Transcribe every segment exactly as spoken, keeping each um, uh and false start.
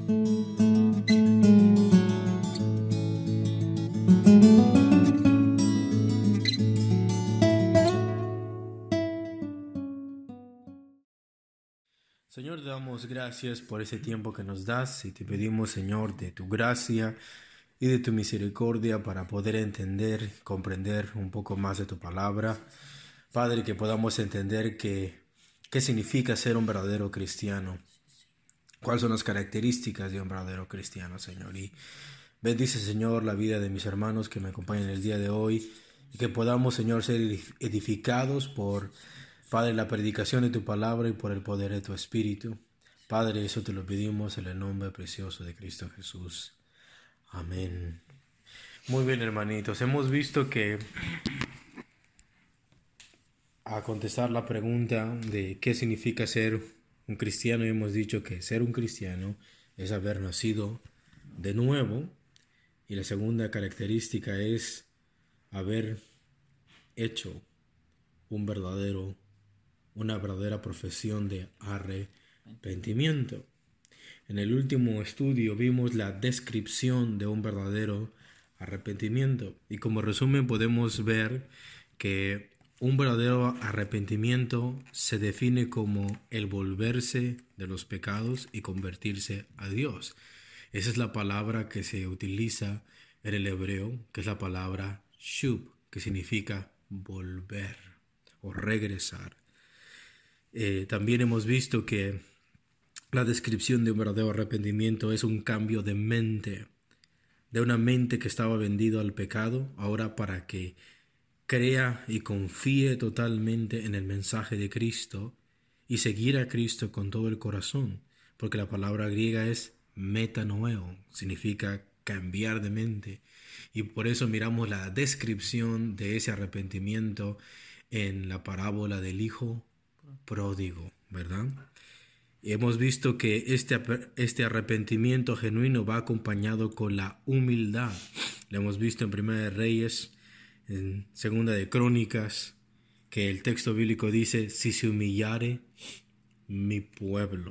Señor, te damos gracias por ese tiempo que nos das y te pedimos, Señor, de tu gracia y de tu misericordia para poder entender, comprender un poco más de tu palabra. Padre, que podamos entender que, qué significa ser un verdadero cristiano, cuáles son las características de un verdadero cristiano, Señor. Y bendice, Señor, la vida de mis hermanos que me acompañan el día de hoy y que podamos, Señor, ser edificados por Padre, la predicación de tu palabra y por el poder de tu Espíritu. Padre, eso te lo pedimos en el nombre precioso de Cristo Jesús. Amén. Muy bien, hermanitos. Hemos visto que a contestar la pregunta de qué significa ser un cristiano, hemos dicho que ser un cristiano es haber nacido de nuevo. Y la segunda característica es haber hecho un verdadero una verdadera profesión de arrepentimiento. En el último estudio vimos la descripción de un verdadero arrepentimiento y como resumen podemos ver que un verdadero arrepentimiento se define como el volverse de los pecados y convertirse a Dios. Esa es la palabra que se utiliza en el hebreo, que es la palabra shub, que significa volver o regresar. Eh, también hemos visto que la descripción de un verdadero arrepentimiento es un cambio de mente, de una mente que estaba vendida al pecado, ahora para que crea y confíe totalmente en el mensaje de Cristo y seguir a Cristo con todo el corazón, porque la palabra griega es metanoeo, significa cambiar de mente, y por eso miramos la descripción de ese arrepentimiento en la parábola del hijo pródigo, ¿verdad? Hemos visto que este, este arrepentimiento genuino va acompañado con la humildad. Lo hemos visto en Primera de Reyes, en Segunda de Crónicas, que el texto bíblico dice, si se humillare mi pueblo.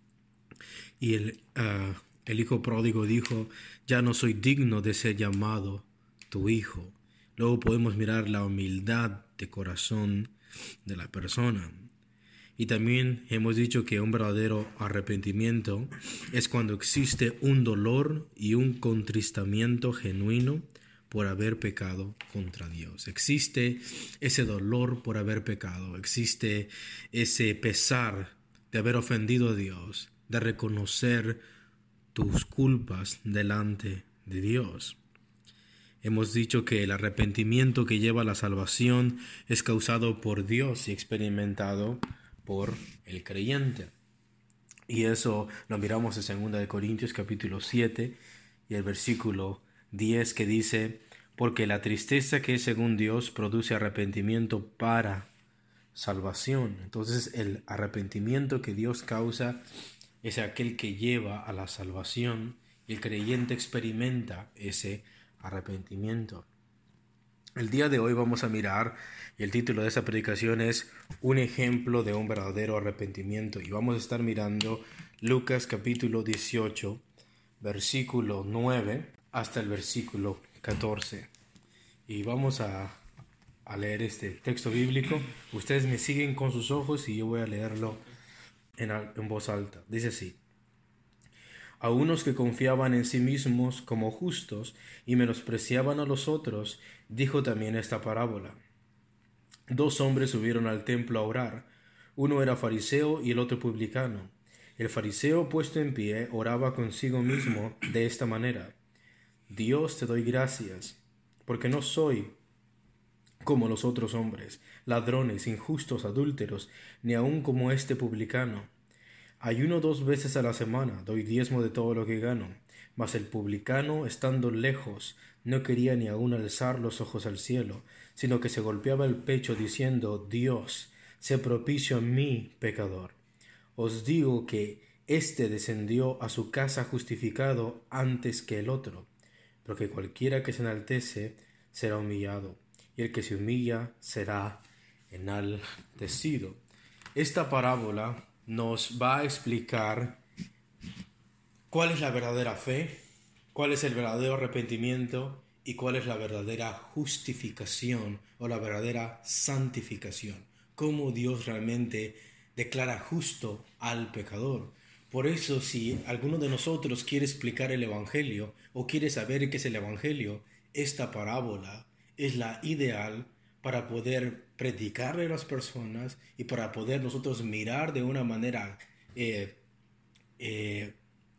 Y el, uh, el hijo pródigo dijo, ya no soy digno de ser llamado tu hijo. Luego podemos mirar la humildad de corazón de la persona. Y también hemos dicho que un verdadero arrepentimiento es cuando existe un dolor y un contristamiento genuino por haber pecado contra Dios. Existe ese dolor por haber pecado, existe ese pesar de haber ofendido a Dios, de reconocer tus culpas delante de Dios. Hemos dicho que el arrepentimiento que lleva a la salvación es causado por Dios y experimentado por el creyente. Y eso lo miramos en Segunda de Corintios capítulo siete y el versículo diez que dice, porque la tristeza que es según Dios produce arrepentimiento para salvación. Entonces el arrepentimiento que Dios causa es aquel que lleva a la salvación y el creyente experimenta ese arrepentimiento. El día de hoy vamos a mirar, y el título de esta predicación es un ejemplo de un verdadero arrepentimiento, y vamos a estar mirando Lucas capítulo dieciocho, versículo nueve hasta el versículo catorce. Y vamos a, a leer este texto bíblico. Ustedes me siguen con sus ojos y yo voy a leerlo en, en voz alta. Dice así. A unos que confiaban en sí mismos como justos y menospreciaban a los otros, dijo también esta parábola. Dos hombres subieron al templo a orar. Uno era fariseo y el otro publicano. El fariseo, puesto en pie, oraba consigo mismo de esta manera. Dios, te doy gracias, porque no soy como los otros hombres, ladrones, injustos, adúlteros, ni aun como este publicano. Ayuno dos veces a la semana, doy diezmo de todo lo que gano. Mas el publicano, estando lejos, no quería ni aun alzar los ojos al cielo, sino que se golpeaba el pecho diciendo, Dios, sé propicio a mí, pecador. Os digo que éste descendió a su casa justificado antes que el otro, porque cualquiera que se enaltece será humillado, y el que se humilla será enaltecido. Esta parábola nos va a explicar ¿Cuál es la verdadera fe? ¿Cuál es el verdadero arrepentimiento? ¿Y cuál es la verdadera justificación o la verdadera santificación? ¿Cómo Dios realmente declara justo al pecador? Por eso, si alguno de nosotros quiere explicar el Evangelio o quiere saber qué es el Evangelio, esta parábola es la ideal para poder predicarle a las personas y para poder nosotros mirar de una manera eh, eh,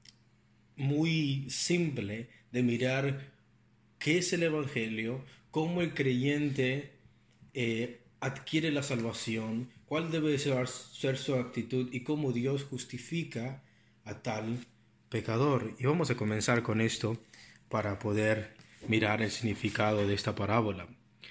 muy simple de mirar qué es el Evangelio, cómo el creyente eh, adquiere la salvación, cuál debe ser, ser su actitud y cómo Dios justifica a tal pecador. Y vamos a comenzar con esto para poder mirar el significado de esta parábola.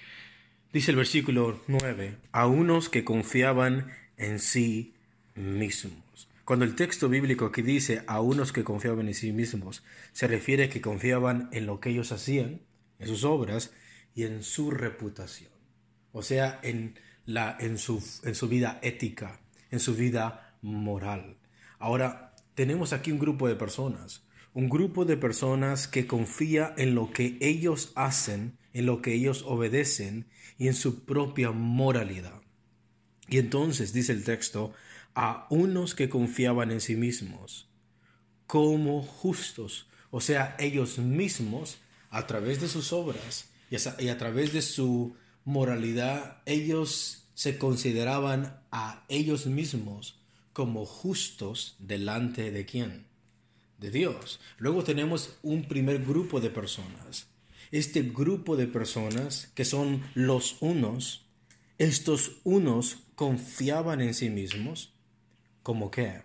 Dice el versículo nueve, a unos que confiaban en sí mismos. Cuando el texto bíblico aquí dice a unos que confiaban en sí mismos, se refiere a que confiaban en lo que ellos hacían, en sus obras y en su reputación. O sea, en, la, en, su, en su vida ética, en su vida moral. Ahora, tenemos aquí un grupo de personas, un grupo de personas que confía en lo que ellos hacen, en lo que ellos obedecen y en su propia moralidad. Y entonces, dice el texto, a unos que confiaban en sí mismos como justos, o sea, ellos mismos, a través de sus obras y a través de su moralidad, ellos se consideraban a ellos mismos como justos delante de ¿quién? De Dios. Luego tenemos un primer grupo de personas. Este grupo de personas que son los unos, estos unos confiaban en sí mismos ¿como qué?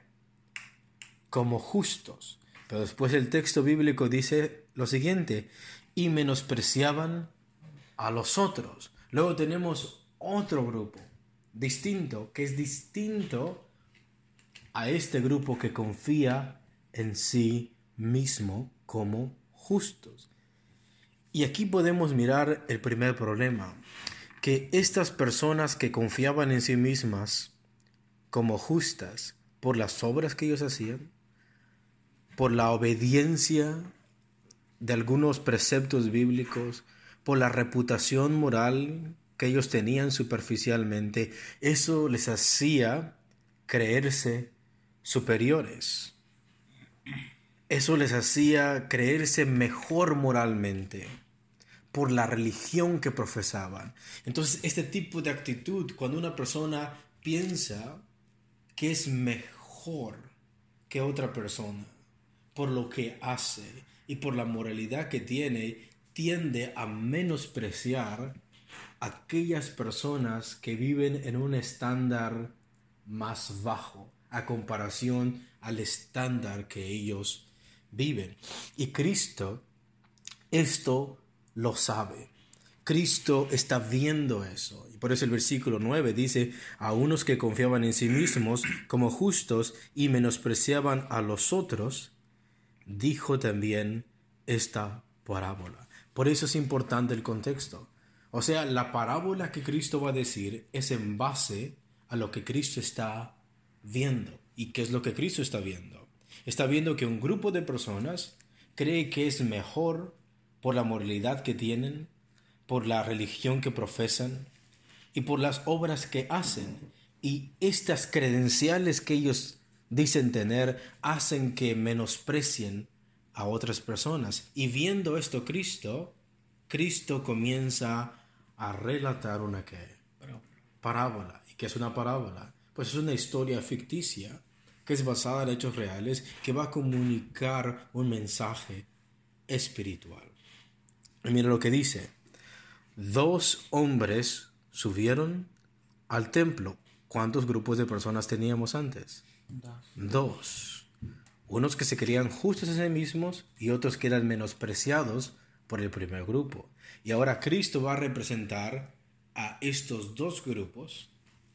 Como justos. Pero después el texto bíblico dice lo siguiente, y menospreciaban a los otros. Luego tenemos otro grupo distinto, que es distinto a este grupo que confía en sí mismo como justos. Y aquí podemos mirar el primer problema, que estas personas que confiaban en sí mismas como justas por las obras que ellos hacían, por la obediencia de algunos preceptos bíblicos, por la reputación moral que ellos tenían superficialmente, eso les hacía creerse superiores. Eso les hacía creerse mejor moralmente por la religión que profesaban. Entonces, este tipo de actitud, cuando una persona piensa que es mejor que otra persona por lo que hace y por la moralidad que tiene, tiende a menospreciar a aquellas personas que viven en un estándar más bajo a comparación al estándar que ellos viven. Y Cristo esto lo sabe. Cristo está viendo eso. Y por eso el versículo nueve dice, a unos que confiaban en sí mismos como justos y menospreciaban a los otros, dijo también esta parábola. Por eso es importante el contexto. O sea, la parábola que Cristo va a decir es en base a lo que Cristo está viendo. ¿Y qué es lo que Cristo está viendo? Está viendo que un grupo de personas cree que es mejor por la moralidad que tienen, por la religión que profesan y por las obras que hacen. Y estas credenciales que ellos dicen tener hacen que menosprecien a otras personas. Y viendo esto Cristo, Cristo comienza a relatar una ¿qué? Parábola. ¿Y qué es una parábola? Pues es una historia ficticia que es basada en hechos reales que va a comunicar un mensaje espiritual. Y mira lo que dice. Dos hombres subieron al templo. ¿Cuántos grupos de personas teníamos antes? Dos. Dos. Unos que se creían justos en sí mismos y otros que eran menospreciados por el primer grupo. Y ahora Cristo va a representar a estos dos grupos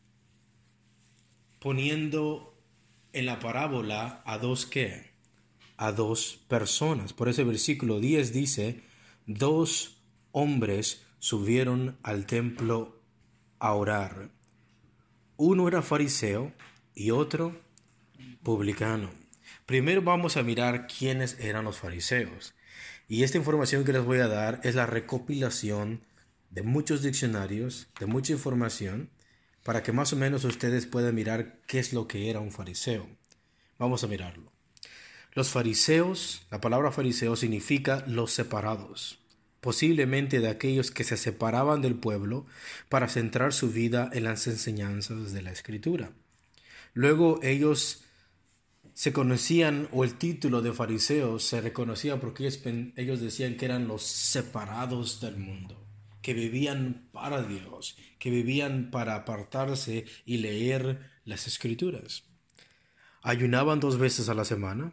poniendo en la parábola a dos ¿qué? A dos personas. Por ese versículo diez dice, dos hombres subieron al templo a orar. Uno era fariseo y otro publicano. Primero vamos a mirar quiénes eran los fariseos. Y esta información que les voy a dar es la recopilación de muchos diccionarios, de mucha información, para que más o menos ustedes puedan mirar qué es lo que era un fariseo. Vamos a mirarlo. Los fariseos, la palabra fariseo significa los separados, posiblemente de aquellos que se separaban del pueblo para centrar su vida en las enseñanzas de la Escritura. Luego ellos se conocían, o el título de fariseos se reconocía porque ellos, ellos decían que eran los separados del mundo, que vivían para Dios, que vivían para apartarse y leer las Escrituras. Ayunaban dos veces a la semana,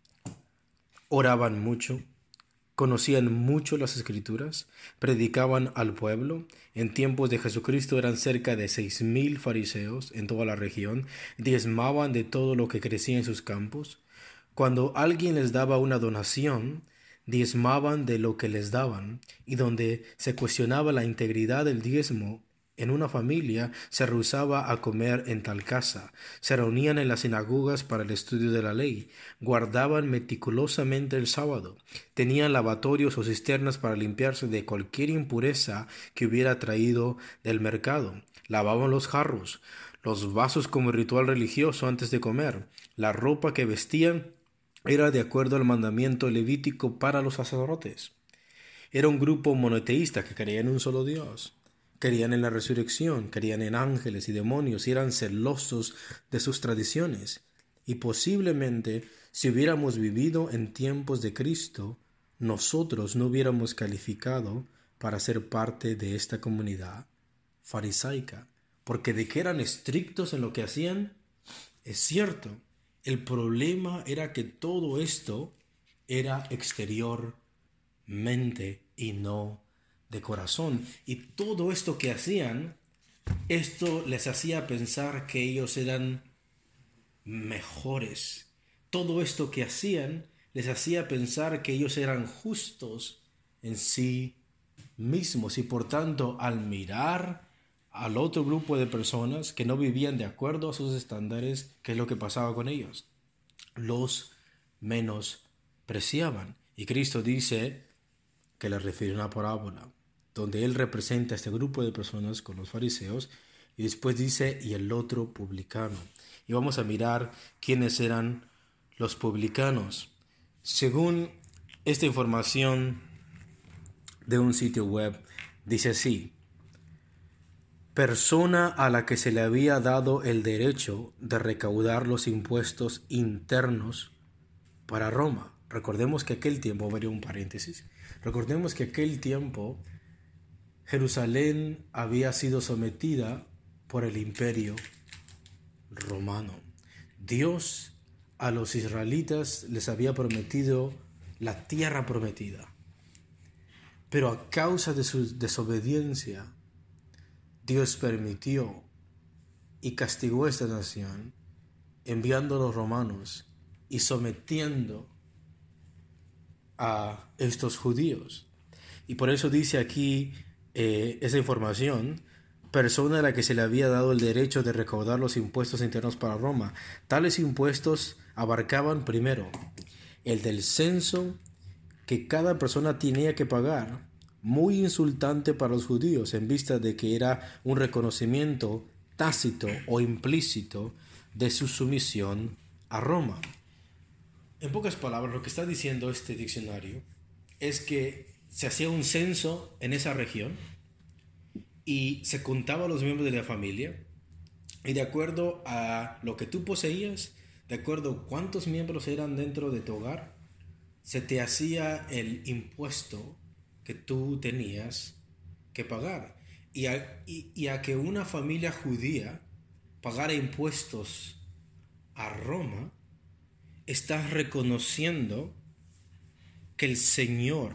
oraban mucho, conocían mucho las Escrituras, predicaban al pueblo. En tiempos de Jesucristo eran cerca de seis mil fariseos en toda la región, diezmaban de todo lo que crecía en sus campos. Cuando alguien les daba una donación, diezmaban de lo que les daban, y donde se cuestionaba la integridad del diezmo en una familia, se rehusaba a comer en tal casa. Se reunían en las sinagogas para el estudio de la ley, guardaban meticulosamente el sábado, tenían lavatorios o cisternas para limpiarse de cualquier impureza que hubiera traído del mercado, lavaban los jarros, los vasos como ritual religioso antes de comer. La ropa que vestían era de acuerdo al mandamiento levítico para los sacerdotes. Era un grupo monoteísta que creía en un solo Dios. Creían en la resurrección, creían en ángeles y demonios y eran celosos de sus tradiciones. Y posiblemente, si hubiéramos vivido en tiempos de Cristo, nosotros no hubiéramos calificado para ser parte de esta comunidad farisaica. Porque de que eran estrictos en lo que hacían, es cierto. El problema era que todo esto era exteriormente y no de corazón, y todo esto que hacían, esto les hacía pensar que ellos eran mejores. Todo esto que hacían les hacía pensar que ellos eran justos en sí mismos, y por tanto, al mirar al otro grupo de personas que no vivían de acuerdo a sus estándares, ¿qué es lo que pasaba con ellos? Los menospreciaban. Y Cristo dice que le refiere a una parábola donde él representa a este grupo de personas con los fariseos, y después dice, y el otro publicano. Y vamos a mirar quiénes eran los publicanos. Según esta información de un sitio web, dice así: persona a la que se le había dado el derecho de recaudar los impuestos internos para Roma. Recordemos que aquel tiempo, veré un paréntesis, recordemos que aquel tiempo Jerusalén había sido sometida por el imperio romano. Dios a los israelitas les había prometido la tierra prometida, pero a causa de su desobediencia, Dios permitió y castigó a esta nación, enviando a los romanos y sometiendo a estos judíos. Y por eso dice aquí eh, esa información: persona a la que se le había dado el derecho de recaudar los impuestos internos para Roma. Tales impuestos abarcaban primero el del censo que cada persona tenía que pagar, muy insultante para los judíos en vista de que era un reconocimiento tácito o implícito de su sumisión a Roma. En pocas palabras, lo que está diciendo este diccionario es que se hacía un censo en esa región y se contaba a los miembros de la familia, y de acuerdo a lo que tú poseías, de acuerdo a cuántos miembros eran dentro de tu hogar, se te hacía el impuesto que tú tenías que pagar. Y a, y, y a que una familia judía pagara impuestos a Roma, estás reconociendo que el Señor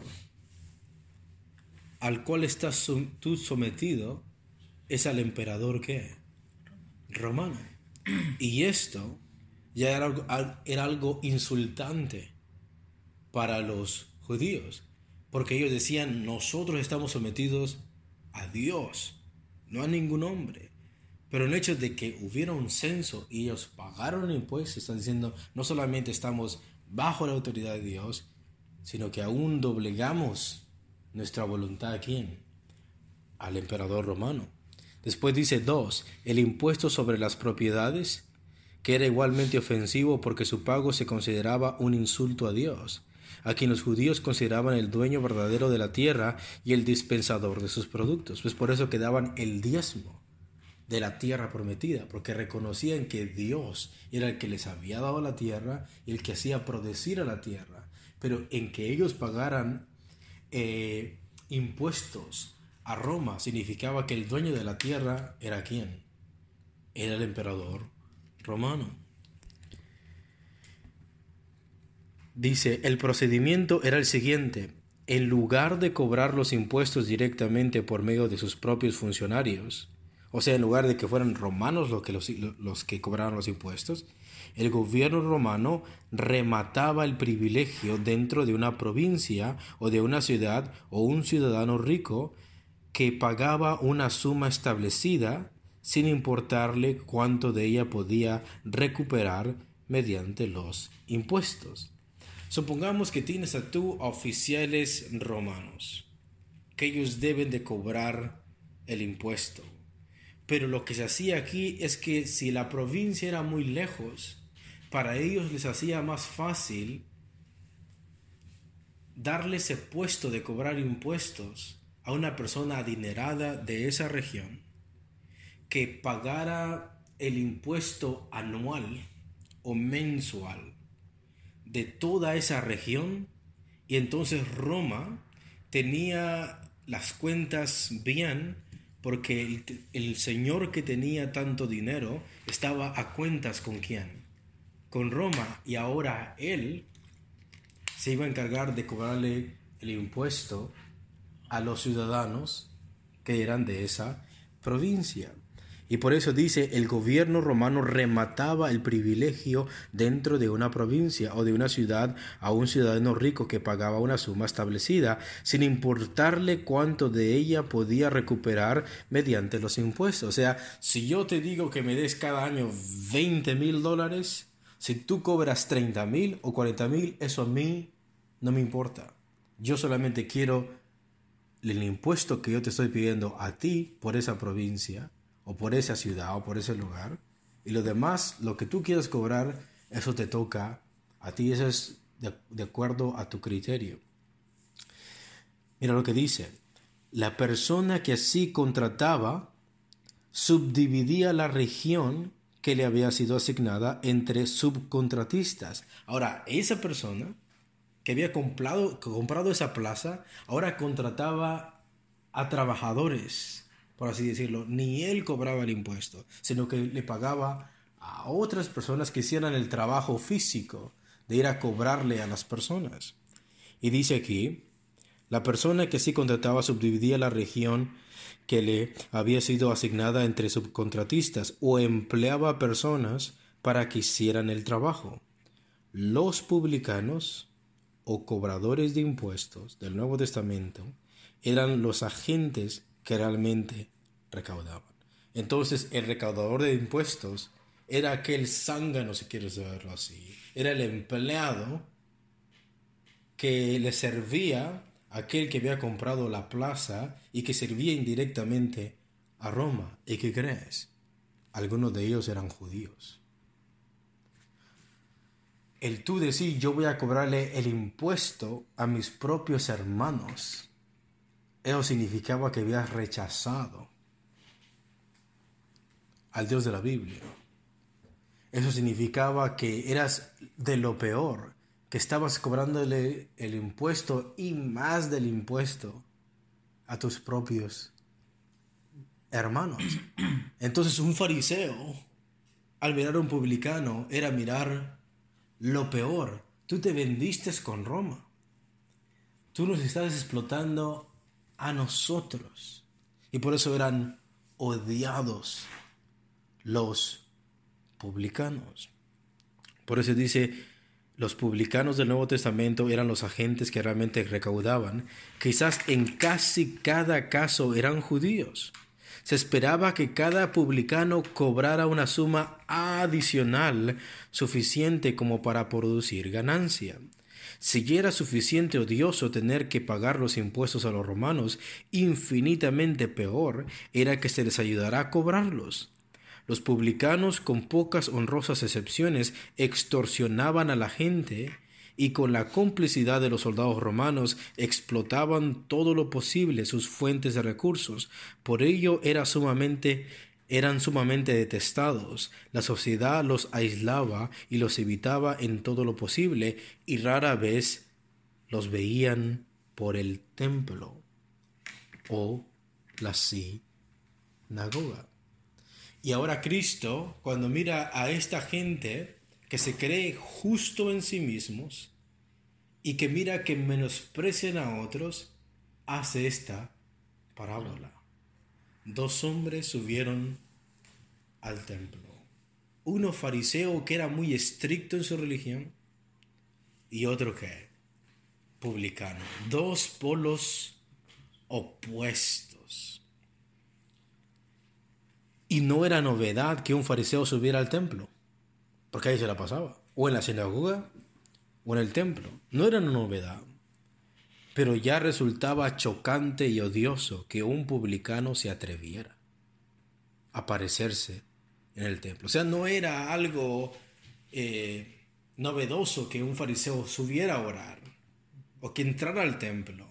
al cual estás tú sometido es al emperador ¿qué? Romano. Y esto ya era algo, era algo insultante para los judíos, porque ellos decían: nosotros estamos sometidos a Dios, no a ningún hombre. Pero el hecho de que hubiera un censo y ellos pagaron impuestos, están diciendo, no solamente estamos bajo la autoridad de Dios, sino que aún doblegamos nuestra voluntad a quién, al emperador romano. Después dice dos, el impuesto sobre las propiedades, que era igualmente ofensivo porque su pago se consideraba un insulto a Dios, a quien los judíos consideraban el dueño verdadero de la tierra y el dispensador de sus productos. Pues por eso que daban el diezmo de la tierra prometida, porque reconocían que Dios era el que les había dado la tierra y el que hacía producir a la tierra. Pero en que ellos pagaran eh, impuestos a Roma significaba que el dueño de la tierra era ¿quién? Era el emperador romano. Dice, el procedimiento era el siguiente. En lugar de cobrar los impuestos directamente por medio de sus propios funcionarios, o sea, en lugar de que fueran romanos los que, los, los que cobraban los impuestos, el gobierno romano remataba el privilegio dentro de una provincia o de una ciudad o un ciudadano rico que pagaba una suma establecida sin importarle cuánto de ella podía recuperar mediante los impuestos. Supongamos que tienes a tú oficiales romanos, que ellos deben de cobrar el impuesto. Pero lo que se hacía aquí es que si la provincia era muy lejos, para ellos les hacía más fácil darle ese puesto de cobrar impuestos a una persona adinerada de esa región que pagara el impuesto anual o mensual de toda esa región, y entonces Roma tenía las cuentas bien porque el, el señor que tenía tanto dinero estaba a cuentas con quién, con Roma, y ahora él se iba a encargar de cobrarle el impuesto a los ciudadanos que eran de esa provincia. Y por eso dice, el gobierno romano remataba el privilegio dentro de una provincia o de una ciudad a un ciudadano rico que pagaba una suma establecida, sin importarle cuánto de ella podía recuperar mediante los impuestos. O sea, si yo te digo que me des cada año veinte mil dólares, si tú cobras treinta mil o cuarenta mil, eso a mí no me importa. Yo solamente quiero el impuesto que yo te estoy pidiendo a ti por esa provincia, o por esa ciudad, o por ese lugar, y lo demás, lo que tú quieras cobrar, eso te toca a ti, eso es de, de acuerdo a tu criterio. Mira lo que dice, la persona que así contrataba subdividía la región que le había sido asignada entre subcontratistas. Ahora, esa persona que había comprado, comprado esa plaza, ahora contrataba a trabajadores, por así decirlo. Ni él cobraba el impuesto, sino que le pagaba a otras personas que hicieran el trabajo físico de ir a cobrarle a las personas. Y dice aquí, la persona que sí contrataba subdividía la región que le había sido asignada entre subcontratistas o empleaba a personas para que hicieran el trabajo. Los publicanos o cobradores de impuestos del Nuevo Testamento eran los agentes que realmente recaudaban. Entonces el recaudador de impuestos era aquel zángano, si quieres verlo así, era el empleado que le servía a aquel que había comprado la plaza y que servía indirectamente a Roma. ¿Y qué crees? Algunos de ellos eran judíos. El tú decir yo voy a cobrarle el impuesto a mis propios hermanos, eso significaba que habías rechazado al Dios de la Biblia. Eso significaba que eras de lo peor, que estabas cobrándole el impuesto y más del impuesto a tus propios hermanos. Entonces un fariseo, al mirar a un publicano, era mirar lo peor. Tú te vendiste con Roma. Tú nos estás explotando a nosotros. Y por eso eran odiados los publicanos. Por eso dice, los publicanos del Nuevo Testamento eran los agentes que realmente recaudaban. Quizás en casi cada caso eran judíos. Se esperaba que cada publicano cobrara una suma adicional suficiente como para producir ganancia. Si ya era suficiente odioso tener que pagar los impuestos a los romanos, infinitamente peor era que se les ayudara a cobrarlos. Los publicanos, con pocas honrosas excepciones, extorsionaban a la gente y con la complicidad de los soldados romanos explotaban todo lo posible sus fuentes de recursos. Por ello era sumamente, eran sumamente detestados. La sociedad los aislaba y los evitaba en todo lo posible, y rara vez los veían por el templo o la sinagoga. Y ahora Cristo, cuando mira a esta gente que se cree justo en sí mismos y que mira que menosprecian a otros, hace esta parábola. Dos hombres subieron al templo. Uno fariseo que era muy estricto en su religión y otro que publicano. Dos polos opuestos. Y no era novedad que un fariseo subiera al templo, porque ahí se la pasaba, o en la sinagoga o en el templo. No era una novedad, pero ya resultaba chocante y odioso que un publicano se atreviera a aparecerse en el templo. O sea, no era algo eh, novedoso que un fariseo subiera a orar o que entrara al templo.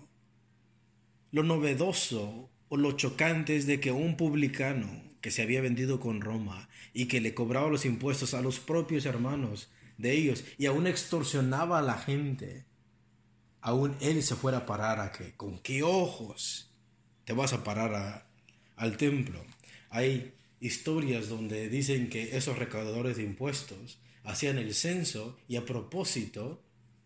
Lo novedoso o lo chocante es de que un publicano que se había vendido con Roma y que le cobraba los impuestos a los propios hermanos de ellos y aún extorsionaba a la gente, aún él se fuera a parar a que, ¿con qué ojos te vas a parar a, al templo? Hay historias donde dicen que esos recaudadores de impuestos hacían el censo y a propósito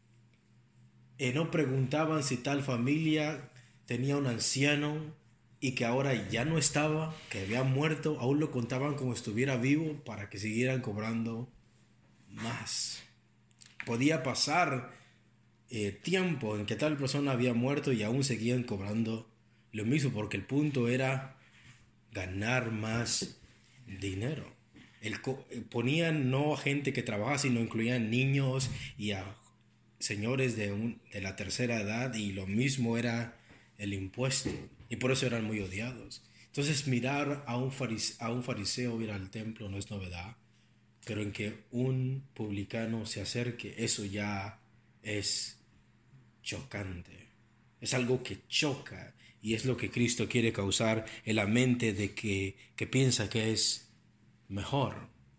eh, no preguntaban si tal familia tenía un anciano y que ahora ya no estaba, que había muerto, aún lo contaban como estuviera vivo para que siguieran cobrando más. Podía pasar eh, tiempo en que tal persona había muerto y aún seguían cobrando lo mismo, porque el punto era ganar más dinero. El co- ponían no a gente que trabajaba, sino incluían niños y a señores de, un, de la tercera edad, y lo mismo era el impuesto, y por eso eran muy odiados. Entonces mirar a un, farise, a un fariseo ir al templo no es novedad, pero en que un publicano se acerque, eso ya es chocante. Es algo que choca, y es lo que Cristo quiere causar en la mente de que, que piensa que es mejor.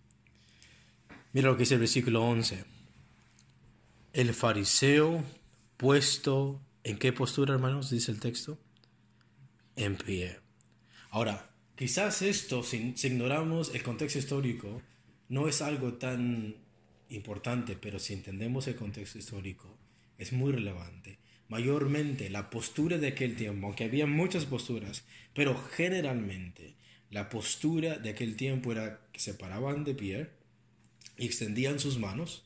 Mira lo que dice el versículo once. El fariseo puesto, ¿en qué postura, hermanos? Dice el texto. En pie. Ahora, quizás esto, si, si ignoramos el contexto histórico, no es algo tan importante, pero si entendemos el contexto histórico, es muy relevante. Mayormente la postura de aquel tiempo, aunque había muchas posturas, pero generalmente la postura de aquel tiempo era que se paraban de pie y extendían sus manos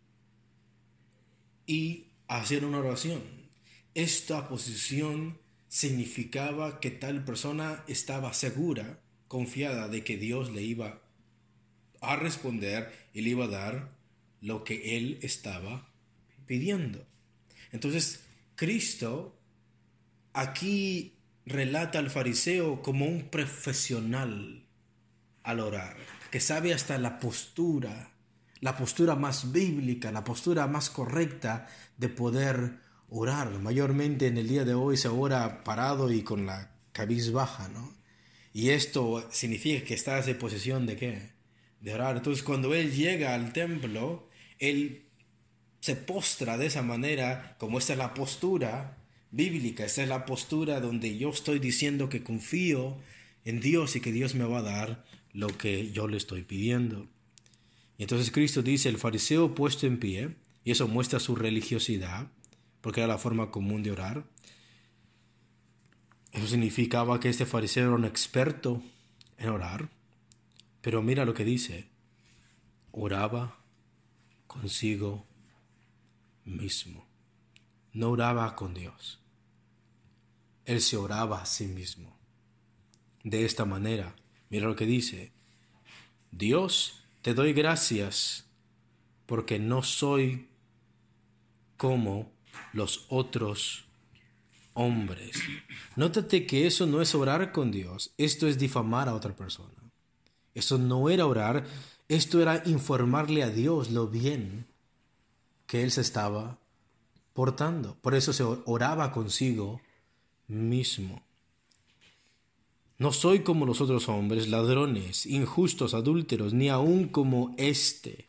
y hacían una oración. Esta posición significaba que tal persona estaba segura, confiada de que Dios le iba a responder y le iba a dar lo que él estaba pidiendo. Entonces, Cristo aquí relata al fariseo como un profesional al orar, que sabe hasta la postura, la postura más bíblica, la postura más correcta de poder orar. Mayormente en el día de hoy se ora parado y con la cabeza baja, ¿no? Y esto significa que estás en posición de ¿qué? De orar. Entonces, cuando él llega al templo, él se postra de esa manera, como esta es la postura bíblica, esta es la postura donde yo estoy diciendo que confío en Dios y que Dios me va a dar lo que yo le estoy pidiendo. Y entonces Cristo dice, el fariseo puesto en pie, y eso muestra su religiosidad, porque era la forma común de orar. Eso significaba que este fariseo era un experto en orar, pero mira lo que dice, oraba consigo mismo, no oraba con Dios, él se oraba a sí mismo. de esta manera. Mira lo que dice: Dios, te doy gracias porque no soy como los otros hombres. Nótate que eso no es orar con Dios, esto es difamar a otra persona. Eso no era orar, esto era informarle a Dios lo bien que él se estaba portando. Por eso se oraba consigo mismo. No soy como los otros hombres, ladrones, injustos, adúlteros, ni aun como este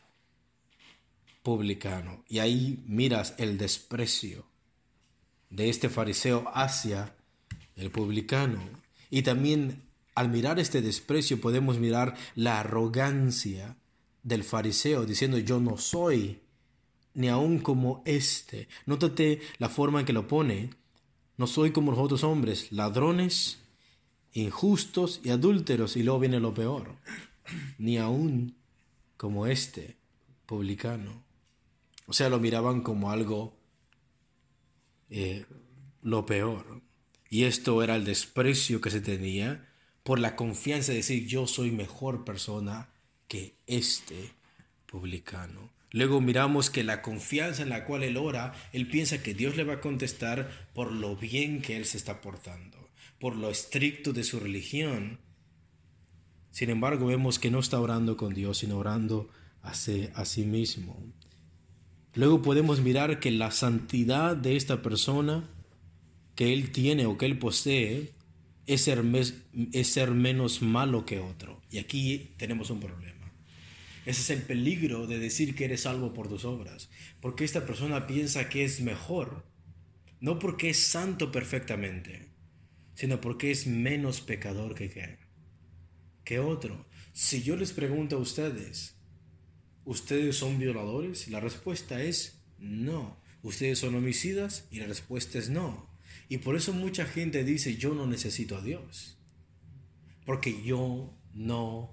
publicano. Y ahí miras el desprecio de este fariseo hacia el publicano. Y también al mirar este desprecio podemos mirar la arrogancia del fariseo diciendo: yo no soy ni aun como este. Nótate la forma en que lo pone: no soy como los otros hombres, ladrones, injustos y adúlteros. Y luego viene lo peor: ni aun como este publicano. O sea, lo miraban como algo eh, lo peor. Y esto era el desprecio que se tenía por la confianza de decir: yo soy mejor persona que este publicano. Luego miramos que la confianza en la cual él ora, él piensa que Dios le va a contestar por lo bien que él se está portando, por lo estricto de su religión. Sin embargo, vemos que no está orando con Dios, sino orando a sí, a sí mismo. Luego podemos mirar que la santidad de esta persona que él tiene o que él posee es ser, es ser menos malo que otro. Y aquí tenemos un problema. Ese es el peligro de decir que eres salvo por tus obras. Porque esta persona piensa que es mejor, no porque es santo perfectamente, sino porque es menos pecador que, que, que otro. Si yo les pregunto a ustedes, ¿ustedes son violadores? La respuesta es no. ¿Ustedes son homicidas? Y la respuesta es no. Y por eso mucha gente dice: yo no necesito a Dios, porque yo no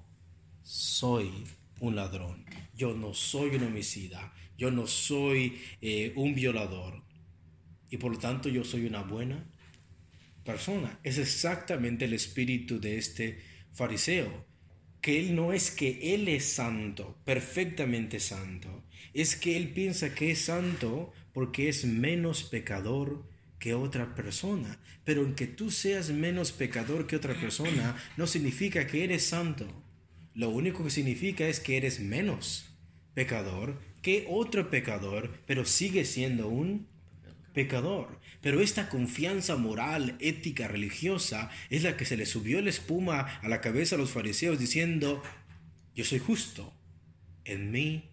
soy un ladrón, yo no soy un homicida, yo no soy eh, un violador, y por lo tanto yo soy una buena persona. Es exactamente el espíritu de este fariseo, que él no es que él es santo, perfectamente santo, es que él piensa que es santo porque es menos pecador que otra persona. Pero en que tú seas menos pecador que otra persona no significa que eres santo. Lo único que significa es que eres menos pecador que otro pecador, pero sigue siendo un pecador. Pero esta confianza moral, ética, religiosa es la que se le subió la espuma a la cabeza a los fariseos diciendo: yo soy justo en mí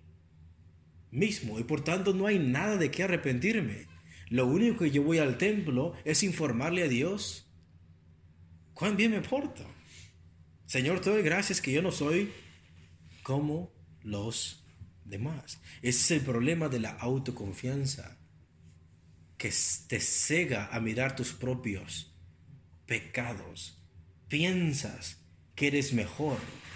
mismo y por tanto no hay nada de qué arrepentirme. Lo único que yo voy al templo es informarle a Dios cuán bien me porto. Señor, te doy gracias que yo no soy como los demás. Ese es el problema de la autoconfianza, que te cega a mirar tus propios pecados. Piensas que eres mejor.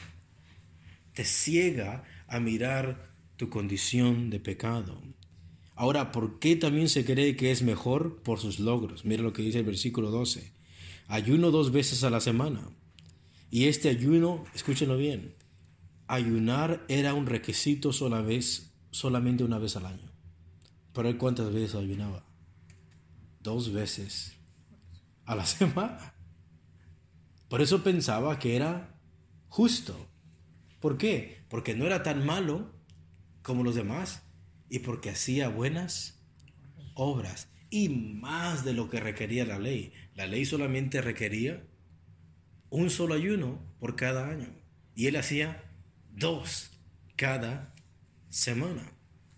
Te ciega a mirar tu condición de pecado. Ahora, ¿por qué también se cree que es mejor? Por sus logros. Mira lo que dice el versículo doce. Ayuno dos veces a la semana. Y este ayuno, escúchenlo bien, ayunar era un requisito sola vez, solamente una vez al año. Pero él, ¿cuántas veces ayunaba? Dos veces a la semana. Por eso pensaba que era justo. ¿Por qué? Porque no era tan malo como los demás y porque hacía buenas obras y más de lo que requería la ley. La ley solamente requería un solo ayuno por cada año y él hacía dos cada semana.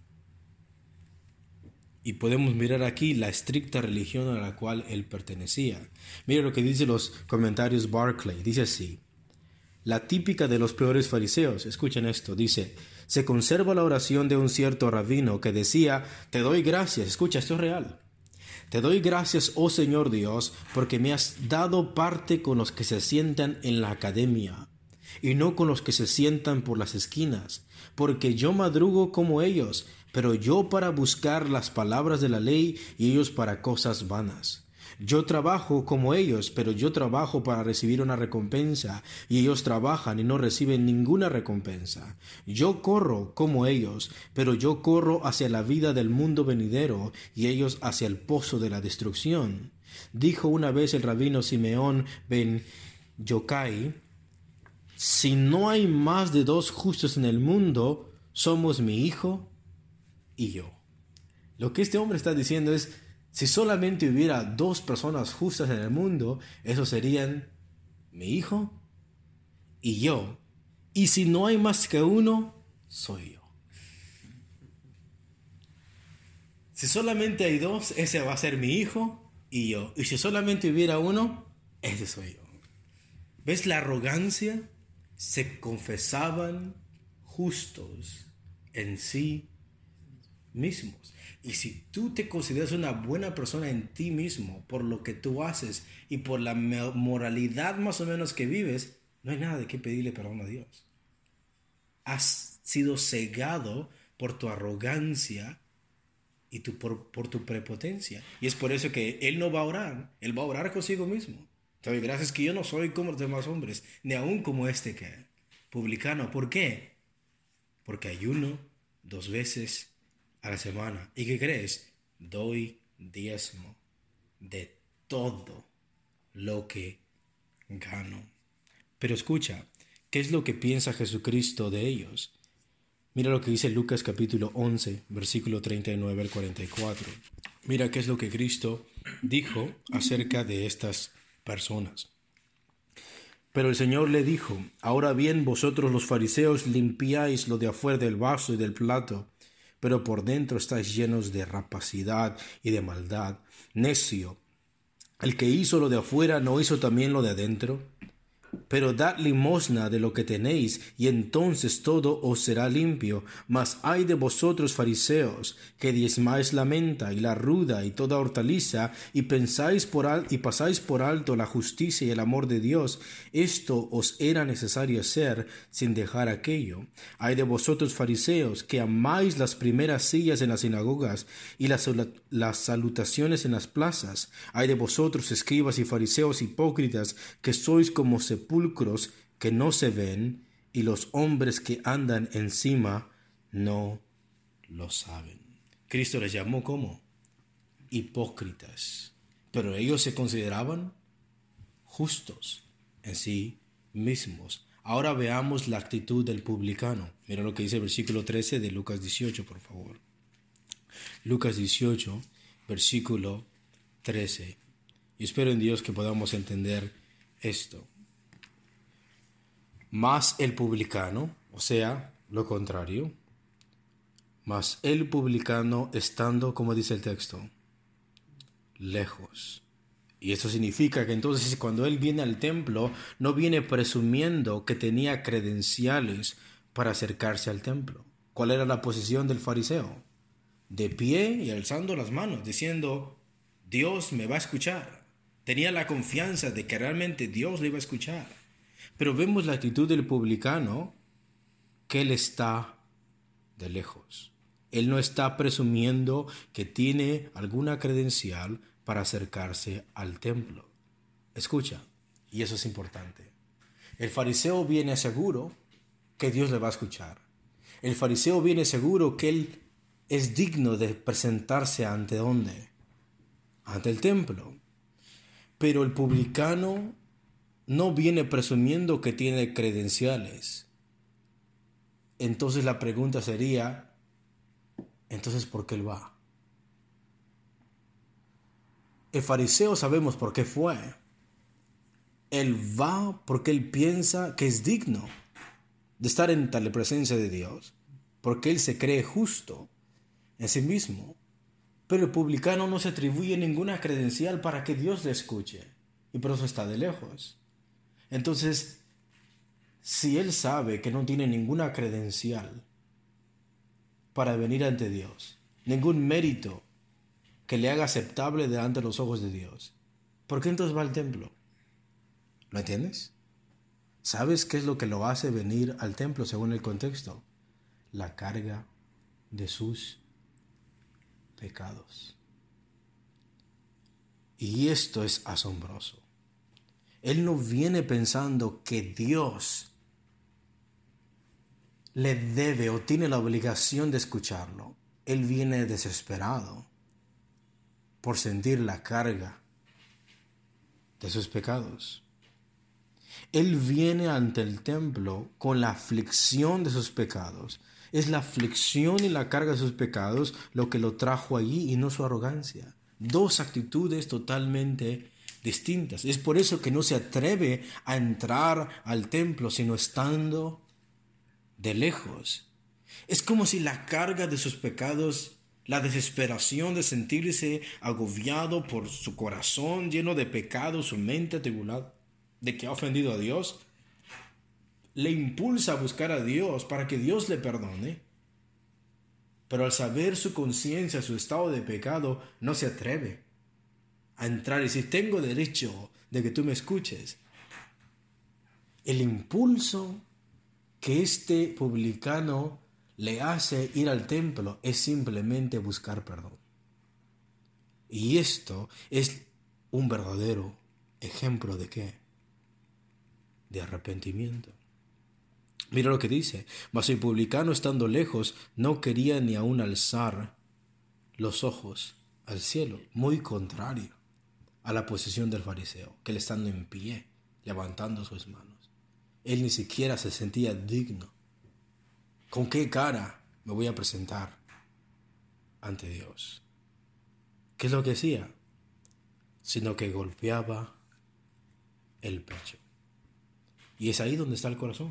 Y podemos mirar aquí la estricta religión a la cual él pertenecía. Mira lo que dice los comentarios Barclay. Dice así: la típica de los peores fariseos. Escuchen esto. Dice: se conserva la oración de un cierto rabino que decía: te doy gracias. Escucha, esto es real. Te doy gracias, oh Señor Dios, porque me has dado parte con los que se sientan en la academia y no con los que se sientan por las esquinas, porque yo madrugo como ellos, pero yo para buscar las palabras de la ley y ellos para cosas vanas. Yo trabajo como ellos, pero yo trabajo para recibir una recompensa, y ellos trabajan y no reciben ninguna recompensa. Yo corro como ellos, pero yo corro hacia la vida del mundo venidero, y ellos hacia el pozo de la destrucción. Dijo una vez el rabino Simeón ben Yochai: si no hay más de dos justos en el mundo, somos mi hijo y yo. Lo que este hombre está diciendo es, si solamente hubiera dos personas justas en el mundo, esos serían mi hijo y yo. Y si no hay más que uno, soy yo. Si solamente hay dos, ese va a ser mi hijo y yo. Y si solamente hubiera uno, ese soy yo. ¿Ves la arrogancia? Se confesaban justos en sí mismos. Y si tú te consideras una buena persona en ti mismo por lo que tú haces y por la moralidad más o menos que vives, no hay nada de qué pedirle perdón a Dios. Has sido cegado por tu arrogancia y tu, por, por tu prepotencia. Y es por eso que Él no va a orar. Él va a orar consigo mismo. Entonces, gracias que yo no soy como los demás hombres, ni aún como este que publicano. ¿Por qué? Porque ayuno dos veces a la semana. ¿Y qué crees? Doy diezmo de todo lo que gano. Pero escucha, ¿qué es lo que piensa Jesucristo de ellos? Mira lo que dice Lucas capítulo once, versículo treinta y nueve al cuarenta y cuatro. Mira qué es lo que Cristo dijo acerca de estas personas. Pero el Señor le dijo: ahora bien, vosotros los fariseos limpiáis lo de afuera del vaso y del plato, pero por dentro estáis llenos de rapacidad y de maldad. Necio, el que hizo lo de afuera, ¿no hizo también lo de adentro? Pero dad limosna de lo que tenéis, y entonces todo os será limpio. Mas ay de vosotros, fariseos, que diezmáis la menta y la ruda y toda hortaliza, y pensáis por al y pasáis por alto la justicia y el amor de Dios. Esto os era necesario hacer, sin dejar aquello. Ay de vosotros, fariseos, que amáis las primeras sillas en las sinagogas y las, las salutaciones en las plazas. Ay de vosotros, escribas y fariseos hipócritas, que sois como sepulcros que no se ven, y los hombres que andan encima no lo saben. Cristo les llamó como hipócritas, pero ellos se consideraban justos en sí mismos. Ahora veamos la actitud del publicano. Mira lo que dice el versículo trece de Lucas dieciocho, por favor. Lucas dieciocho, versículo trece. Y espero en Dios que podamos entender esto. Mas el publicano, o sea, lo contrario, mas el publicano estando, como dice el texto, lejos. Y esto significa que entonces cuando él viene al templo, no viene presumiendo que tenía credenciales para acercarse al templo. ¿Cuál era la posición del fariseo? De pie y alzando las manos, diciendo: Dios me va a escuchar. Tenía la confianza de que realmente Dios le iba a escuchar. Pero vemos la actitud del publicano, que él está de lejos. Él no está presumiendo que tiene alguna credencial para acercarse al templo. Escucha, y eso es importante. El fariseo viene seguro que Dios le va a escuchar. El fariseo viene seguro que él es digno de presentarse ante ¿dónde? Ante el templo. Pero el publicano no viene presumiendo que tiene credenciales. Entonces la pregunta sería, ¿entonces por qué él va? El fariseo sabemos por qué fue. Él va porque él piensa que es digno de estar en tal presencia de Dios, porque él se cree justo en sí mismo. Pero el publicano no se atribuye ninguna credencial para que Dios le escuche, y por eso está de lejos. Entonces, si él sabe que no tiene ninguna credencial para venir ante Dios, ningún mérito que le haga aceptable delante de los ojos de Dios, ¿por qué entonces va al templo? ¿Lo entiendes? ¿Sabes qué es lo que lo hace venir al templo según el contexto? La carga de sus pecados. Y esto es asombroso. Él no viene pensando que Dios le debe o tiene la obligación de escucharlo. Él viene desesperado por sentir la carga de sus pecados. Él viene ante el templo con la aflicción de sus pecados. Es la aflicción y la carga de sus pecados lo que lo trajo allí y no su arrogancia. Dos actitudes totalmente distintas. Es por eso que no se atreve a entrar al templo sino estando de lejos. Es como si la carga de sus pecados, la desesperación de sentirse agobiado por su corazón lleno de pecado, su mente atribulada de que ha ofendido a Dios, le impulsa a buscar a Dios para que Dios le perdone. Pero al saber su conciencia, su estado de pecado, no se atreve a entrar y decir, tengo derecho de que tú me escuches. El impulso que este publicano le hace ir al templo es simplemente buscar perdón. Y esto es un verdadero ejemplo de ¿qué? De arrepentimiento. Mira lo que dice, mas el publicano estando lejos no quería ni aún alzar los ojos al cielo, muy contrario a la posición del fariseo, que él estando en pie, levantando sus manos. Él ni siquiera se sentía digno. ¿Con qué cara me voy a presentar ante Dios? ¿Qué es lo que hacía? Sino que golpeaba el pecho. Y es ahí donde está el corazón.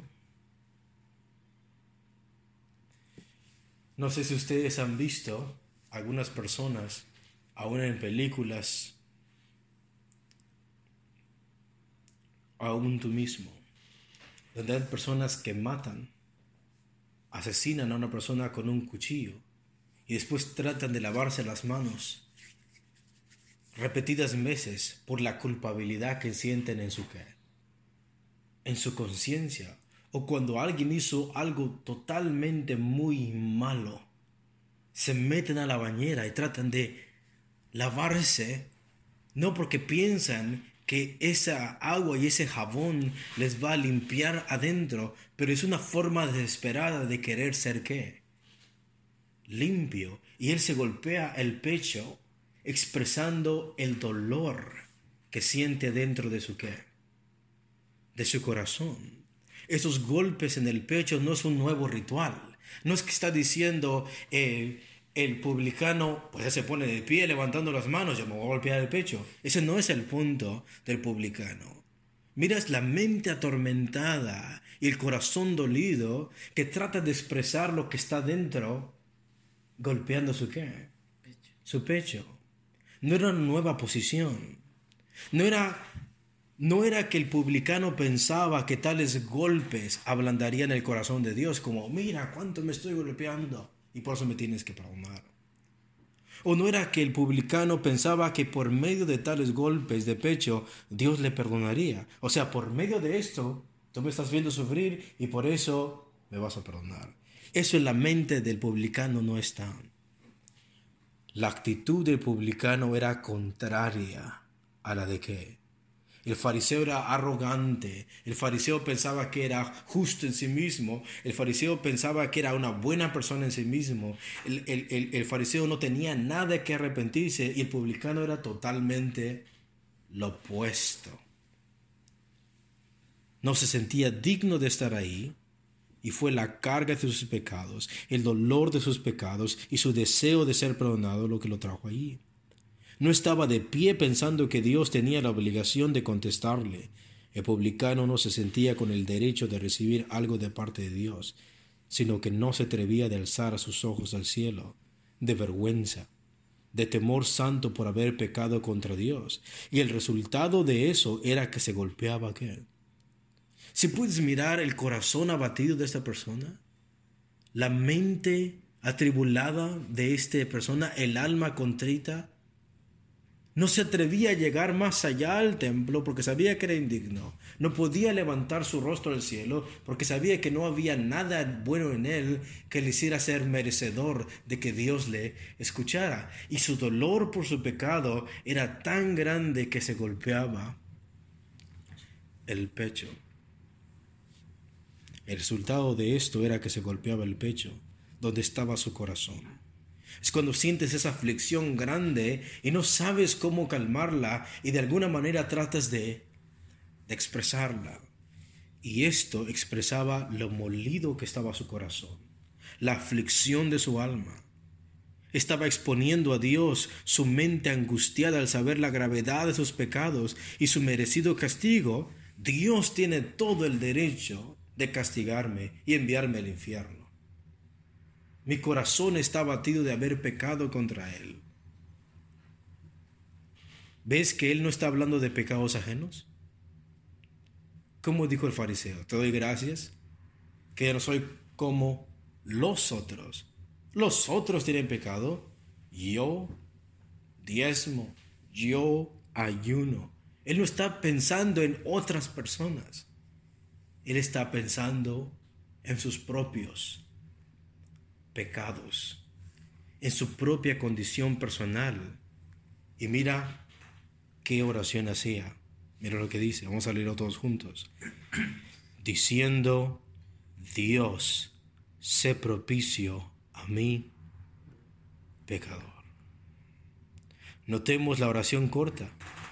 No sé si ustedes han visto algunas personas, aún en películas, aún tú mismo, donde hay personas que matan, asesinan a una persona con un cuchillo y después tratan de lavarse las manos repetidas veces por la culpabilidad que sienten en su qué, en su conciencia, o cuando alguien hizo algo totalmente muy malo, se meten a la bañera y tratan de lavarse, no porque piensan que esa agua y ese jabón les va a limpiar adentro, pero es una forma desesperada de querer ser ¿qué? Limpio. Y él se golpea el pecho expresando el dolor que siente dentro de su ¿qué? De su corazón. Esos golpes en el pecho no es un nuevo ritual. No es que está diciendo eh, el publicano, pues ya se pone de pie levantando las manos, yo me voy a golpear el pecho. Ese no es el punto del publicano. Miras la mente atormentada y el corazón dolido que trata de expresar lo que está dentro, golpeando su ¿qué? Pecho. Su pecho. No era una nueva posición. No era, no era que el publicano pensaba que tales golpes ablandarían el corazón de Dios, como, mira cuánto me estoy golpeando y por eso me tienes que perdonar. O no era que el publicano pensaba que por medio de tales golpes de pecho Dios le perdonaría. O sea, por medio de esto tú me estás viendo sufrir y por eso me vas a perdonar. Eso en la mente del publicano no está. La actitud del publicano era contraria a la de ¿qué? El fariseo era arrogante, el fariseo pensaba que era justo en sí mismo, el fariseo pensaba que era una buena persona en sí mismo, el, el, el, el fariseo no tenía nada que arrepentirse y el publicano era totalmente lo opuesto. No se sentía digno de estar ahí y fue la carga de sus pecados, el dolor de sus pecados y su deseo de ser perdonado lo que lo trajo allí. No estaba de pie pensando que Dios tenía la obligación de contestarle. El publicano no se sentía con el derecho de recibir algo de parte de Dios, sino que no se atrevía de alzar sus ojos al cielo, de vergüenza, de temor santo por haber pecado contra Dios. Y el resultado de eso era que se golpeaba ¿qué? Si puedes mirar el corazón abatido de esta persona, la mente atribulada de esta persona, el alma contrita, No se atrevía a llegar más allá al templo porque sabía que era indigno. No podía levantar su rostro al cielo porque sabía que no había nada bueno en él que le hiciera ser merecedor de que Dios le escuchara. Y su dolor por su pecado era tan grande que se golpeaba el pecho. El resultado de esto era que se golpeaba el pecho, donde estaba su corazón. Es cuando sientes esa aflicción grande y no sabes cómo calmarla y de alguna manera tratas de, de expresarla. Y esto expresaba lo molido que estaba su corazón, la aflicción de su alma. Estaba exponiendo a Dios su mente angustiada al saber la gravedad de sus pecados y su merecido castigo. Dios tiene todo el derecho de castigarme y enviarme al infierno. Mi corazón está abatido de haber pecado contra Él. ¿Ves que Él no está hablando de pecados ajenos? ¿Cómo dijo el fariseo? Te doy gracias que yo no soy como los otros. Los otros tienen pecado. Yo diezmo. Yo ayuno. Él no está pensando en otras personas. Él está pensando en sus propios pecados, en su propia condición personal. Y mira qué oración hacía. Mira lo que dice. Vamos a leerlo todos juntos. Diciendo: Dios, sé propicio a mí, pecador. Notemos la oración corta.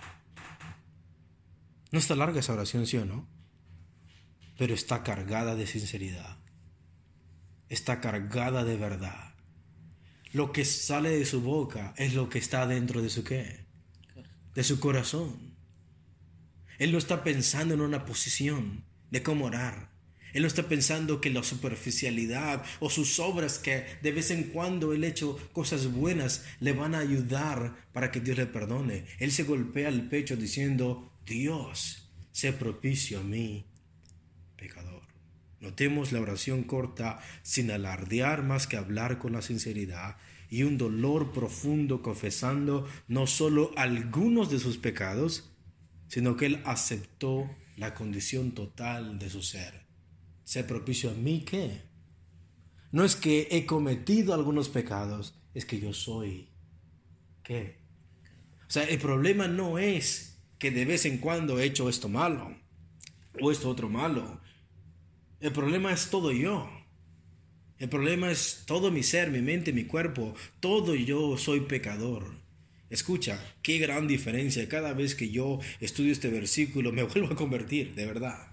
No está larga esa oración, ¿sí o no? Pero está cargada de sinceridad. Está cargada de verdad. Lo que sale de su boca es lo que está dentro de su ¿qué? De su corazón. Él no está pensando en una posición de cómo orar. Él no está pensando que la superficialidad o sus obras, que de vez en cuando él ha hecho cosas buenas, le van a ayudar para que Dios le perdone. Él se golpea el pecho diciendo: Dios, sé propicio a mí, pecador. Notemos la oración corta, sin alardear más que hablar con la sinceridad y un dolor profundo, confesando no solo algunos de sus pecados, sino que él aceptó la condición total de su ser. Sé propicio a mí, ¿qué? No es que he cometido algunos pecados, es que yo soy, ¿qué? O sea, el problema no es que de vez en cuando he hecho esto malo o esto otro malo. El problema es todo yo. El problema es todo mi ser, mi mente, mi cuerpo. Todo yo soy pecador. Escucha, qué gran diferencia. Cada vez que yo estudio este versículo me vuelvo a convertir, de verdad.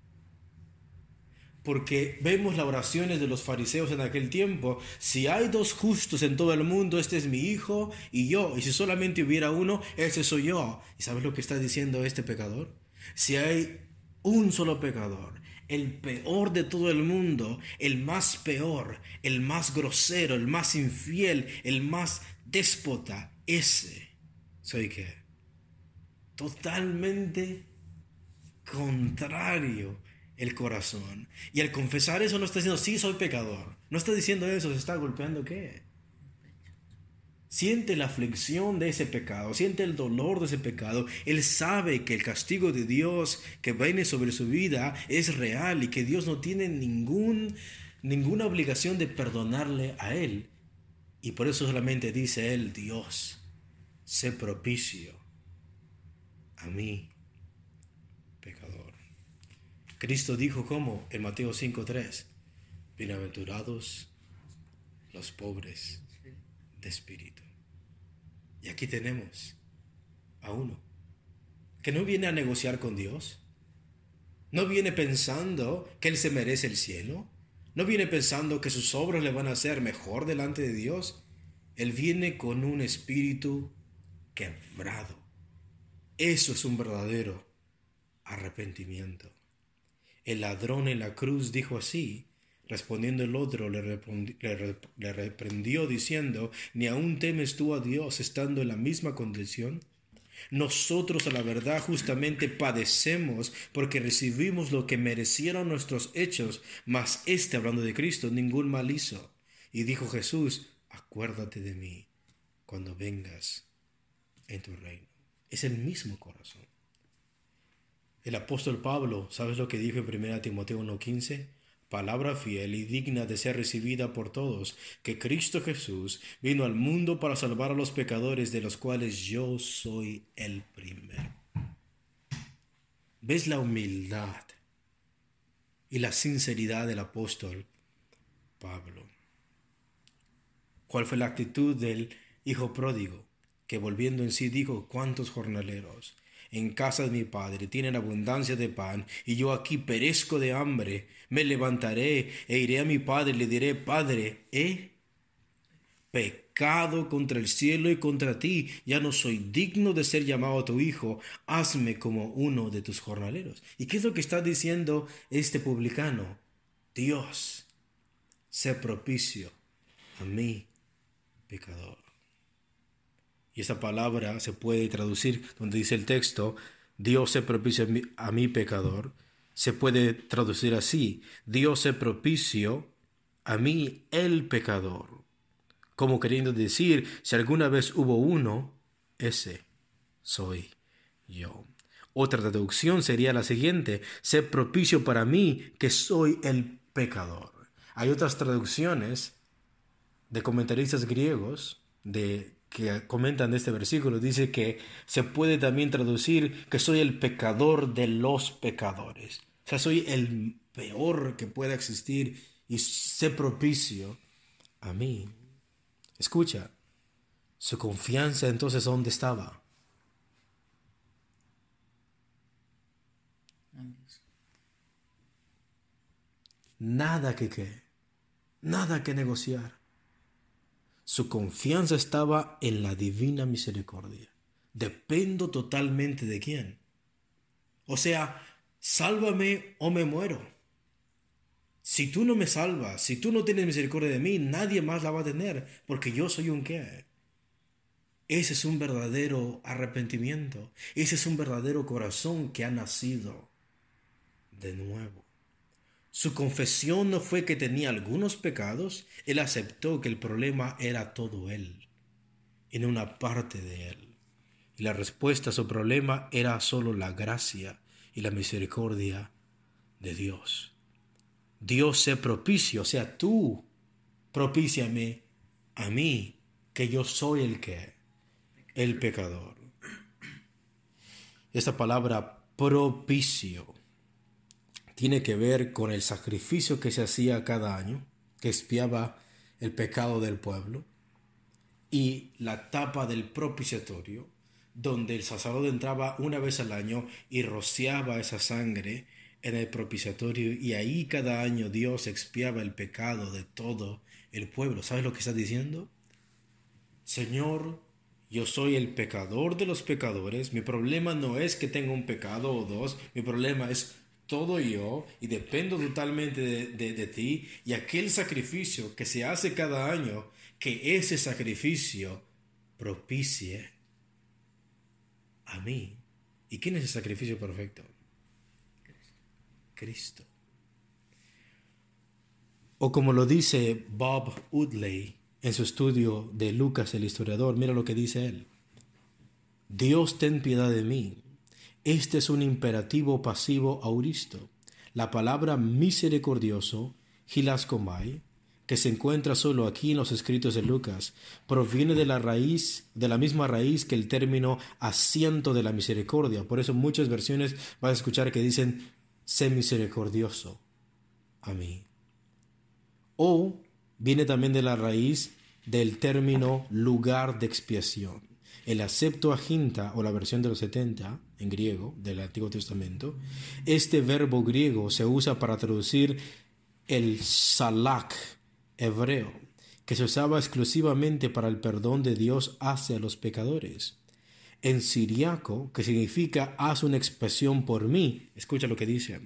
Porque vemos las oraciones de los fariseos en aquel tiempo. Si hay dos justos en todo el mundo, este es mi hijo y yo. Y si solamente hubiera uno, ese soy yo. ¿Y sabes lo que está diciendo este pecador? Si hay un solo pecador, el peor de todo el mundo, el más peor, el más grosero, el más infiel, el más déspota, ese soy qué? Totalmente contrario el corazón. Y al confesar eso no está diciendo: sí, soy pecador. No está diciendo eso, se está golpeando ¿qué? Siente la aflicción de ese pecado, siente el dolor de ese pecado. Él sabe que el castigo de Dios que viene sobre su vida es real y que Dios no tiene ningún, ninguna obligación de perdonarle a él. Y por eso solamente dice él: Dios, sé propicio a mí, pecador. Cristo dijo ¿cómo? En Mateo cinco tres: bienaventurados los pobres de espíritu. Y aquí tenemos a uno que no viene a negociar con Dios, no viene pensando que él se merece el cielo, no viene pensando que sus obras le van a hacer mejor delante de Dios. Él viene con un espíritu quebrado. Eso es un verdadero arrepentimiento. El ladrón en la cruz dijo así. Respondiendo el otro, le, reprendi, le, le reprendió diciendo: ¿ni aún temes tú a Dios estando en la misma condición? Nosotros a la verdad justamente padecemos porque recibimos lo que merecieron nuestros hechos, mas este, hablando de Cristo, ningún mal hizo. Y dijo Jesús: acuérdate de mí cuando vengas en tu reino. Es el mismo corazón. El apóstol Pablo, ¿sabes lo que dijo en primera Timoteo uno quince? Palabra fiel y digna de ser recibida por todos, que Cristo Jesús vino al mundo para salvar a los pecadores, de los cuales yo soy el primero. ¿Ves la humildad y la sinceridad del apóstol Pablo? ¿Cuál fue la actitud del hijo pródigo, que volviendo en sí dijo: ¿cuántos jornaleros en casa de mi padre tienen abundancia de pan, y yo aquí perezco de hambre? Me levantaré e iré a mi padre y le diré: Padre, he pecado contra el cielo y contra ti, ya no soy digno de ser llamado tu hijo, hazme como uno de tus jornaleros. ¿Y qué es lo que está diciendo este publicano? Dios, sé propicio a mí, pecador. Y esa palabra se puede traducir, donde dice el texto, Dios se propicio a mí, a mí pecador, se puede traducir así: Dios se propicio a mí el pecador. Como queriendo decir, si alguna vez hubo uno, ese soy yo. Otra traducción sería la siguiente: sé propicio para mí, que soy el pecador. Hay otras traducciones de comentaristas griegos de que comentan de este versículo. Dice que se puede también traducir que soy el pecador de los pecadores. O sea, soy el peor que pueda existir y sé propicio a mí. Escucha, su confianza entonces, ¿dónde estaba? Nada que qué, nada que negociar. Su confianza estaba en la divina misericordia. Dependo totalmente de quién. O sea, sálvame o me muero. Si tú no me salvas, si tú no tienes misericordia de mí, nadie más la va a tener, porque yo soy un qué. Ese es un verdadero arrepentimiento. Ese es un verdadero corazón que ha nacido de nuevo. Su confesión no fue que tenía algunos pecados, él aceptó que el problema era todo él, en una parte de él. Y la respuesta a su problema era solo la gracia y la misericordia de Dios. Dios se propicio, o sea, tú propíciame a mí, que yo soy el que, el pecador. Esta palabra propicio tiene que ver con el sacrificio que se hacía cada año, que expiaba el pecado del pueblo, y la tapa del propiciatorio, donde el sacerdote entraba una vez al año y rociaba esa sangre en el propiciatorio, y ahí cada año Dios expiaba el pecado de todo el pueblo. ¿Sabes lo que está diciendo? Señor, yo soy el pecador de los pecadores. Mi problema no es que tenga un pecado o dos, mi problema es todo yo, y dependo totalmente de, de, de ti, y aquel sacrificio que se hace cada año, que ese sacrificio propicie a mí. ¿Y quién es el sacrificio perfecto? Cristo. O como lo dice Bob Woodley en su estudio de Lucas el historiador, mira lo que dice él: Dios, ten piedad de mí. Este es un imperativo pasivo auristo. La palabra misericordioso, hilaskomai, que se encuentra solo aquí en los escritos de Lucas, proviene de la raíz, de la misma raíz que el término asiento de la misericordia. Por eso en muchas versiones vas a escuchar que dicen: sé misericordioso a mí. O viene también de la raíz del término lugar de expiación. En la Septuaginta, o la versión de los setenta, en griego, del Antiguo Testamento, este verbo griego se usa para traducir el salak hebreo, que se usaba exclusivamente para el perdón de Dios hacia los pecadores. En siriaco, que significa haz una expiación por mí, escucha lo que dice: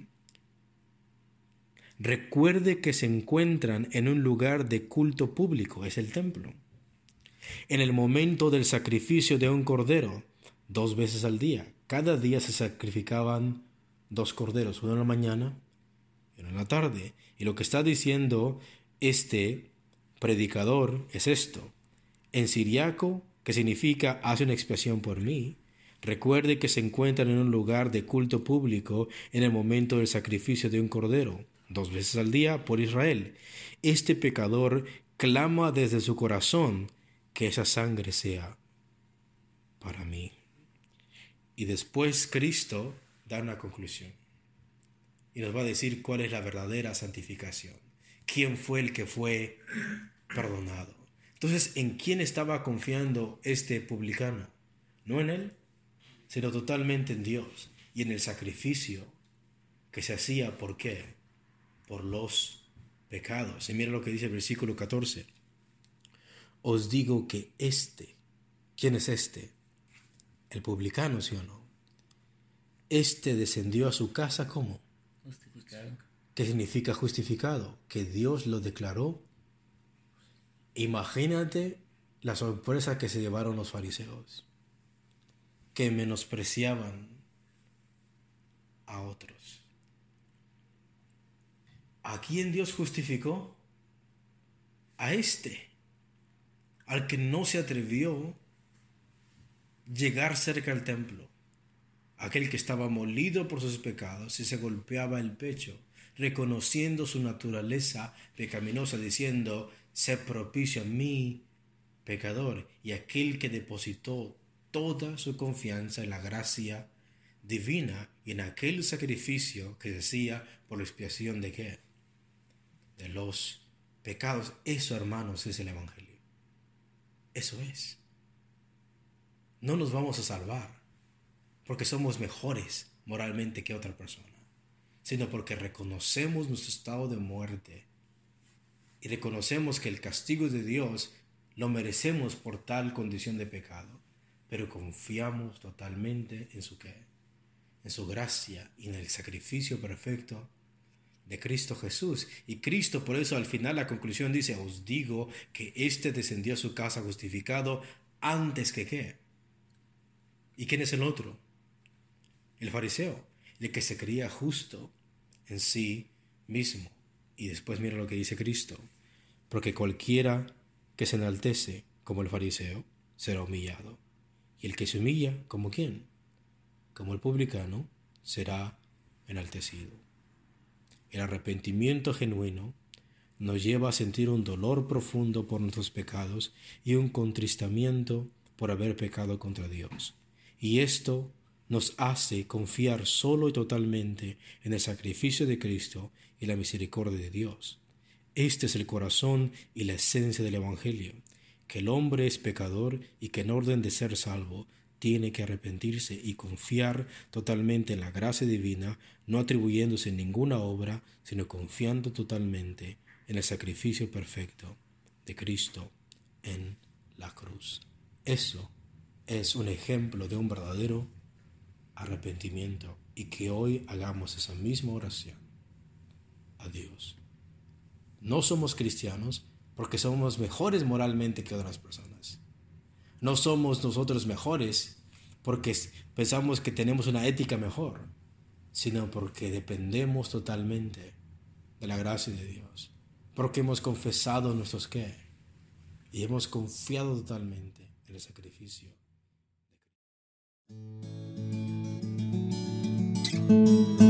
recuerde que se encuentran en un lugar de culto público, es el templo. En el momento del sacrificio de un cordero, dos veces al día, cada día se sacrificaban dos corderos, uno en la mañana y uno en la tarde. Y lo que está diciendo este predicador es esto: en siriaco que significa hace una expiación por mí. Recuerde que se encuentran en un lugar de culto público en el momento del sacrificio de un cordero, dos veces al día por Israel. Este pecador clama desde su corazón que esa sangre sea para mí. Y después Cristo da una conclusión y nos va a decir cuál es la verdadera santificación. ¿Quién fue el que fue perdonado? Entonces, ¿en quién estaba confiando este publicano? No en él, sino totalmente en Dios y en el sacrificio que se hacía. ¿Por qué? Por los pecados. Y mira lo que dice el versículo catorce. Os digo que este, ¿quién es este? El publicano, ¿sí o no? Este descendió a su casa ¿cómo? Justificado. ¿Qué significa justificado? Que Dios lo declaró. Imagínate la sorpresa que se llevaron los fariseos, que menospreciaban a otros. ¿A quién Dios justificó? A este, al que no se atrevió llegar cerca al templo, aquel que estaba molido por sus pecados y se golpeaba el pecho, reconociendo su naturaleza pecaminosa, diciendo: sé propicio a mí, pecador, y aquel que depositó toda su confianza en la gracia divina y en aquel sacrificio que se hacía por la expiación de qué? De los pecados. Eso, hermanos, es el Evangelio. Eso es. No nos vamos a salvar porque somos mejores moralmente que otra persona, sino porque reconocemos nuestro estado de muerte y reconocemos que el castigo de Dios lo merecemos por tal condición de pecado, pero confiamos totalmente en su qué, en su gracia y en el sacrificio perfecto de Cristo Jesús. Y Cristo, por eso al final la conclusión dice: os digo que éste descendió a su casa justificado antes que qué. ¿Y quién es el otro? El fariseo, el que se creía justo en sí mismo. Y después mira lo que dice Cristo: porque cualquiera que se enaltece como el fariseo será humillado, y el que se humilla como quién, como el publicano, será enaltecido. El arrepentimiento genuino nos lleva a sentir un dolor profundo por nuestros pecados y un contristamiento por haber pecado contra Dios. Y esto nos hace confiar solo y totalmente en el sacrificio de Cristo y la misericordia de Dios. Este es el corazón y la esencia del Evangelio, que el hombre es pecador y que en orden de ser salvo tiene que arrepentirse y confiar totalmente en la gracia divina, no atribuyéndose ninguna obra, sino confiando totalmente en el sacrificio perfecto de Cristo en la cruz. Eso es un ejemplo de un verdadero arrepentimiento, y que hoy hagamos esa misma oración a Dios. No somos cristianos porque somos mejores moralmente que otras personas. No somos nosotros mejores porque pensamos que tenemos una ética mejor, sino porque dependemos totalmente de la gracia de Dios, porque hemos confesado nuestros qué y hemos confiado totalmente en el sacrificio de Cristo.